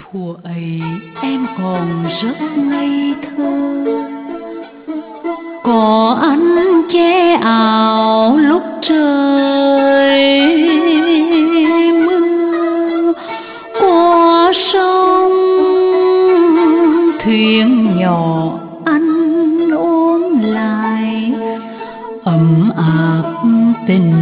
Thuở ấy em còn rất ngây thơ, có anh che áo lúc trời mưa. Qua sông thuyền nhỏ anh ôm lại, ấm áp tình